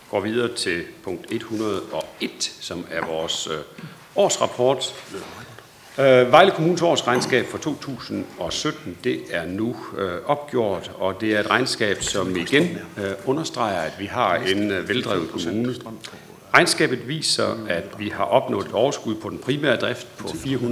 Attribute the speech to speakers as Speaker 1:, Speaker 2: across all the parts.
Speaker 1: går videre til punkt 101, som er vores årsrapport. Vejle Kommunes årsregnskab for 2017, det er nu opgjort, og det er et regnskab, som igen understreger, at vi har en veldrevet kommune. Regnskabet viser, at vi har opnået et overskud på den primære drift på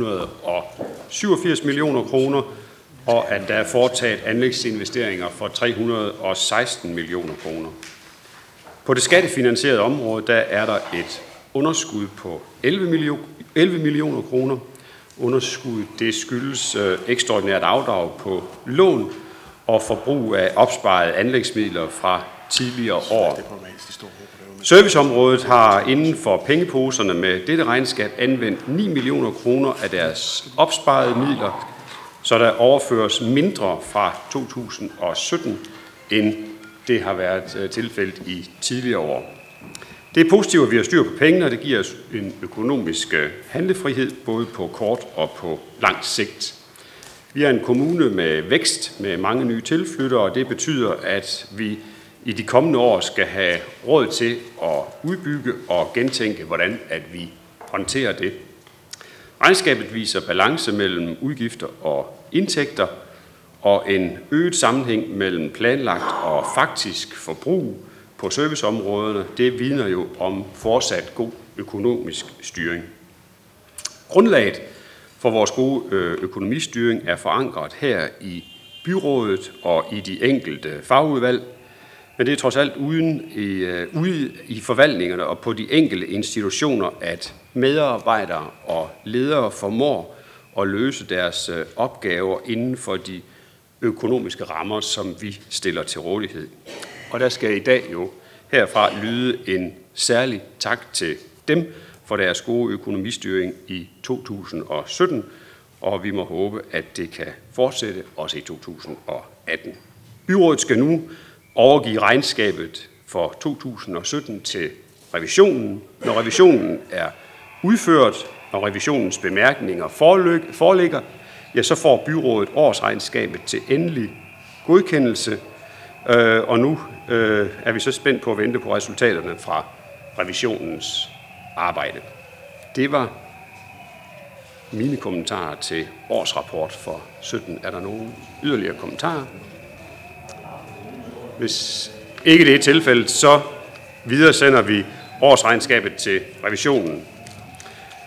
Speaker 1: 487 millioner kroner, og at der er foretaget anlægsinvesteringer for 316 millioner kroner. På det skattefinansierede område, der er der et underskud på 11 millioner kroner. Underskuddet det skyldes ekstraordinært afdrag på lån og forbrug af opsparede anlægsmidler fra tidligere år. Serviceområdet har inden for pengeposerne med dette regnskab anvendt 9 millioner kroner af deres opsparede midler, så der overføres mindre fra 2017, end det har været tilfældet i tidligere år. Det er positivt, at vi har styr på pengene, og det giver os en økonomisk handlefrihed, både på kort og på lang sigt. Vi er en kommune med vækst, med mange nye tilflyttere, og det betyder, at vi i de kommende år skal have råd til at udbygge og gentænke, hvordan at vi håndterer det. Regnskabet viser balance mellem udgifter og indtægter, og en øget sammenhæng mellem planlagt og faktisk forbrug på serviceområderne, det vidner jo om fortsat god økonomisk styring. Grundlaget for vores gode økonomistyring er forankret her i byrådet og i de enkelte fagudvalg, men det er trods alt ude i forvaltningerne og på de enkelte institutioner, at medarbejdere og ledere formår at løse deres opgaver inden for de økonomiske rammer, som vi stiller til rådighed. Og der skal i dag jo herfra lyde en særlig tak til dem for deres gode økonomistyring i 2017, og vi må håbe, at det kan fortsætte også i 2018. Byrådet skal nu overgive regnskabet for 2017 til revisionen. Når revisionen er udført, og revisionens bemærkninger foreligger, ja, så får byrådet årsregnskabet til endelig godkendelse, og nu er vi så spændt på at vente på resultaterne fra revisionens arbejde. Det var mine kommentarer til årsrapport for 17. Er der nogen yderligere kommentarer? Hvis ikke det er tilfældet, så videresender vi årsregnskabet til revisionen.